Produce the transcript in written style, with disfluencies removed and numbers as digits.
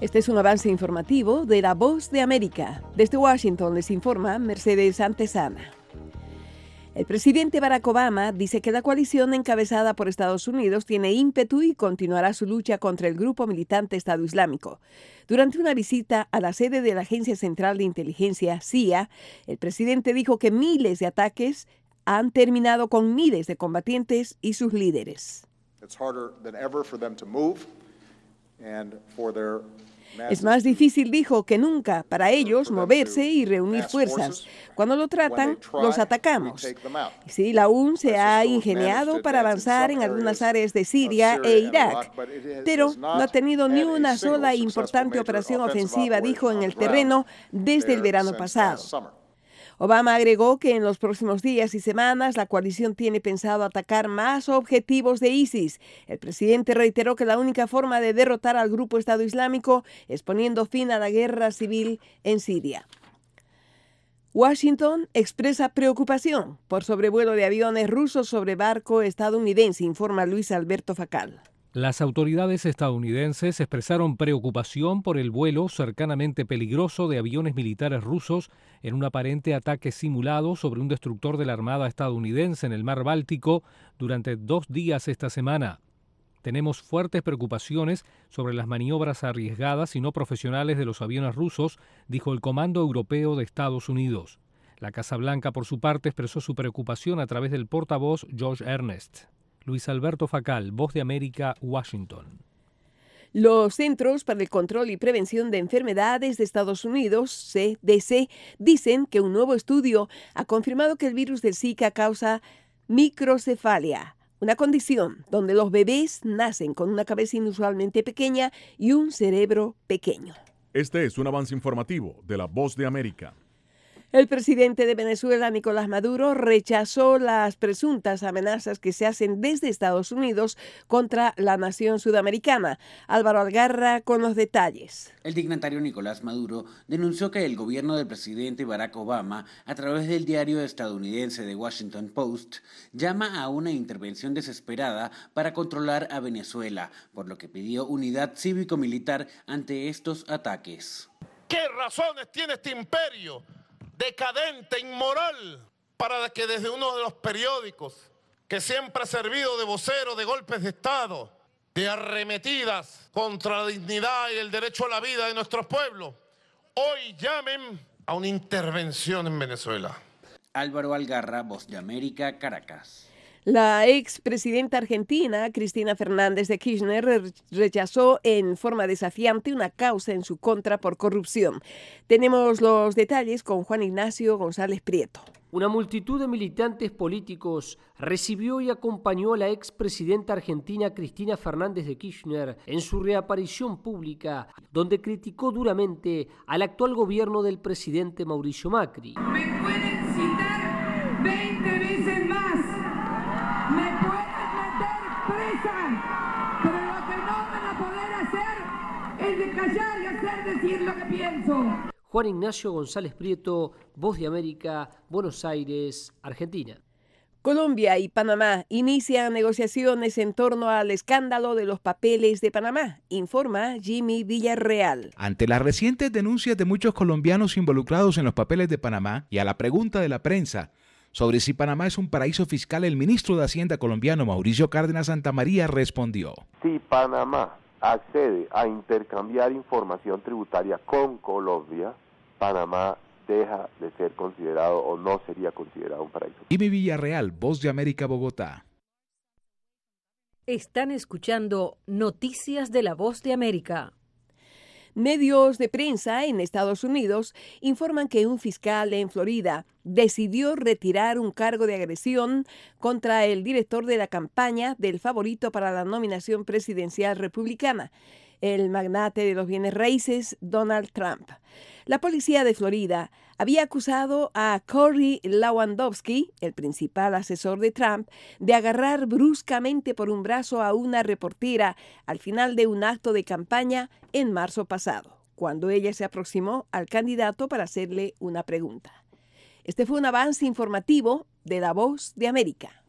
Este es un avance informativo de La Voz de América. Desde Washington les informa Mercedes Antesana. El presidente Barack Obama dice que la coalición encabezada por Estados Unidos tiene ímpetu y continuará su lucha contra el grupo militante Estado Islámico. Durante una visita a la sede de la Agencia Central de Inteligencia, CIA, el presidente dijo que miles de ataques han terminado con miles de combatientes y sus líderes. Es más difícil, dijo, que nunca para ellos moverse y reunir fuerzas. Cuando lo tratan, los atacamos. Sí, la UN se ha ingeniado para avanzar en algunas áreas de Siria e Irak, pero no ha tenido ni una sola importante operación ofensiva, dijo, en el terreno desde el verano pasado. Obama agregó que en los próximos días y semanas la coalición tiene pensado atacar más objetivos de ISIS. El presidente reiteró que la única forma de derrotar al grupo Estado Islámico es poniendo fin a la guerra civil en Siria. Washington expresa preocupación por sobrevuelo de aviones rusos sobre barco estadounidense, informa Luis Alberto Facal. Las autoridades estadounidenses expresaron preocupación por el vuelo cercanamente peligroso de aviones militares rusos en un aparente ataque simulado sobre un destructor de la Armada estadounidense en el mar Báltico durante 2 días esta semana. Tenemos fuertes preocupaciones sobre las maniobras arriesgadas y no profesionales de los aviones rusos, dijo el Comando Europeo de Estados Unidos. La Casa Blanca, por su parte, expresó su preocupación a través del portavoz Josh Earnest. Luis Alberto Facal, Voz de América, Washington. Los Centros para el Control y Prevención de Enfermedades de Estados Unidos, CDC, dicen que un nuevo estudio ha confirmado que el virus del Zika causa microcefalia, una condición donde los bebés nacen con una cabeza inusualmente pequeña y un cerebro pequeño. Este es un avance informativo de La Voz de América. El presidente de Venezuela, Nicolás Maduro, rechazó las presuntas amenazas que se hacen desde Estados Unidos contra la nación sudamericana. Álvaro Algarra con los detalles. El dignatario Nicolás Maduro denunció que el gobierno del presidente Barack Obama, a través del diario estadounidense The Washington Post, llama a una intervención desesperada para controlar a Venezuela, por lo que pidió unidad cívico-militar ante estos ataques. ¿Qué razones tiene este imperio decadente, inmoral, para que desde uno de los periódicos que siempre ha servido de vocero de golpes de Estado, de arremetidas contra la dignidad y el derecho a la vida de nuestros pueblos, hoy llamen a una intervención en Venezuela? Álvaro Algarra, Voz de América, Caracas. La expresidenta argentina, Cristina Fernández de Kirchner, rechazó en forma desafiante una causa en su contra por corrupción. Tenemos los detalles con Juan Ignacio González Prieto. Una multitud de militantes políticos recibió y acompañó a la expresidenta argentina Cristina Fernández de Kirchner en su reaparición pública, donde criticó duramente al actual gobierno del presidente Mauricio Macri. Me pueden citar 20 veces más. Me pueden meter presa, pero lo que no van a poder hacer es de callar y hacer decir lo que pienso. Juan Ignacio González Prieto, Voz de América, Buenos Aires, Argentina. Colombia y Panamá inician negociaciones en torno al escándalo de los papeles de Panamá, informa Jimmy Villarreal. Ante las recientes denuncias de muchos colombianos involucrados en los papeles de Panamá y a la pregunta de la prensa sobre si Panamá es un paraíso fiscal, el ministro de Hacienda colombiano Mauricio Cárdenas Santamaría respondió: si Panamá accede a intercambiar información tributaria con Colombia, Panamá deja de ser considerado o no sería considerado un paraíso. Jimmy Villarreal, Voz de América, Bogotá. Están escuchando Noticias de la Voz de América. Medios de prensa en Estados Unidos informan que un fiscal en Florida decidió retirar un cargo de agresión contra el director de la campaña del favorito para la nominación presidencial republicana, el magnate de los bienes raíces, Donald Trump. La policía de Florida había acusado a Corey Lewandowski, el principal asesor de Trump, de agarrar bruscamente por un brazo a una reportera al final de un acto de campaña en marzo pasado, cuando ella se aproximó al candidato para hacerle una pregunta. Este fue un avance informativo de La Voz de América.